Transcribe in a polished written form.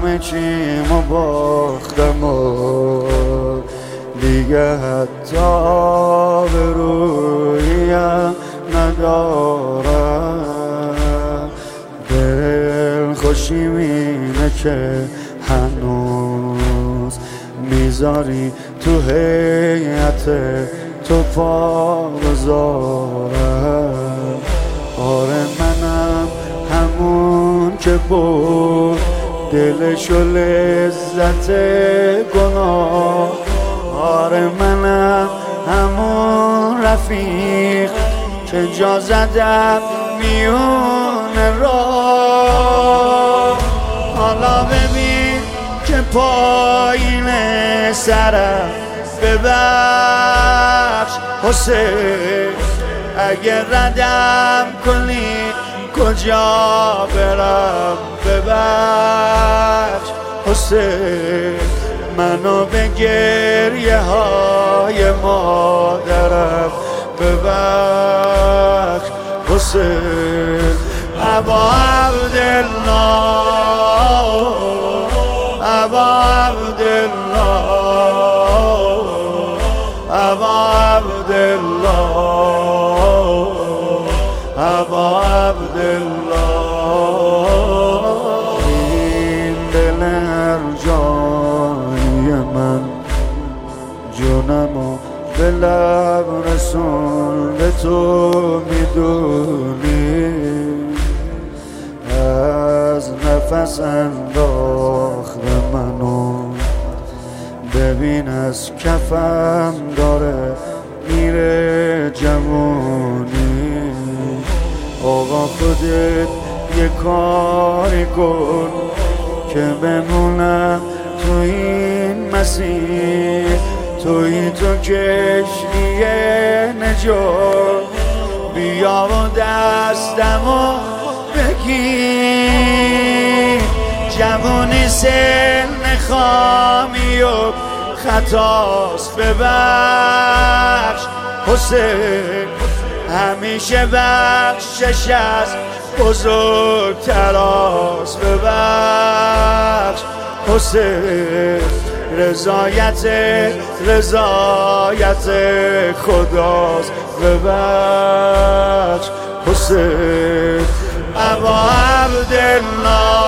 همه چیمو باختم و دیگه حتی به رویم ندارم. دل خوشیم اینه که هنوز میذاری تو هیئت تو پا بذارم. آره منم همون که بود دلشو لذت گناه. آره منم همون رفیق که جا زدم میون راه. حالا ببین که پایین سرم ببخش حسین، اگه ردم کنی کجا برم ببخش حسین. منو به گریه های مادرم ببخش حسین. ابا عبدالله، ابا عبدالله، ابا عبدالله، ابا عبدالله. این دل هر جای من جونمو به لب رسون به تو میدونی. از نفس انداخته منو ببین از کفم داره میره جوونی. آقا خودت یه کاری کن که بمونم تو این مسیر. توی تو کشتی نجات، بیا و دستمو بگیر. جوونی سن خامی و خطاست ببخش حسین. همیشه بخشش از بزرگتر است ببخش حسین. رضایت خداست ببخش حسین. ابا عبدالله،